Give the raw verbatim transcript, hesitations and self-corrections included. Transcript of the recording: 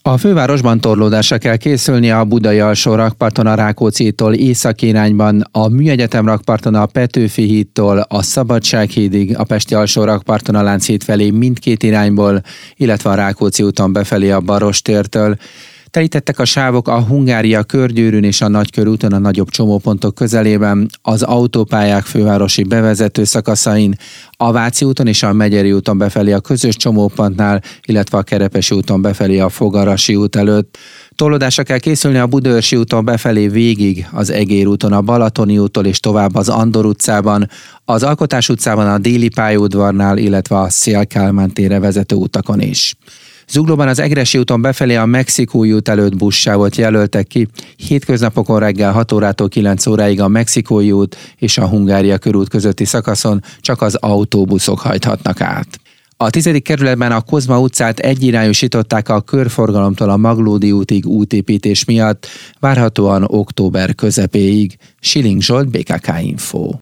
A fővárosban torlódásra kell készülni a Budai alsó rakparton a Rákóczitól északi irányban, a Műegyetem rakparton a Petőfi hídtól a Szabadsághídig, a Pesti alsó rakparton a Lánchíd felé mindkét irányból, illetve a Rákóczi úton befelé a Barostértől. Telítettek a sávok a Hungária körgyűrűn és a Nagykörúton a nagyobb csomópontok közelében, az autópályák fővárosi bevezető szakaszain, a Váci úton és a Megyeri úton befelé a közös csomópontnál, illetve a Kerepesi úton befelé a Fogarasi út előtt. Torlódásra kell készülni a Budaörsi úton befelé végig, az Egér úton a Balatoni úttól és tovább az Andor utcában, az Alkotás utcában a Déli pályaudvarnál, illetve a Széll-Kálmán térre vezető utakon is. Zuglóban az Egressy úton befelé a Mexikói út előtt buszsávot jelöltek ki, hétköznapokon reggel hat órától kilenc óráig a Mexikói út és a Hungária körút közötti szakaszon csak az autóbuszok hajthatnak át. A tizedik kerületben a Kozma utcát egyirányosították a körforgalomtól a Maglódi útig útépítés miatt, várhatóan október közepéig. Siling Zsolt, bé ká ká Info.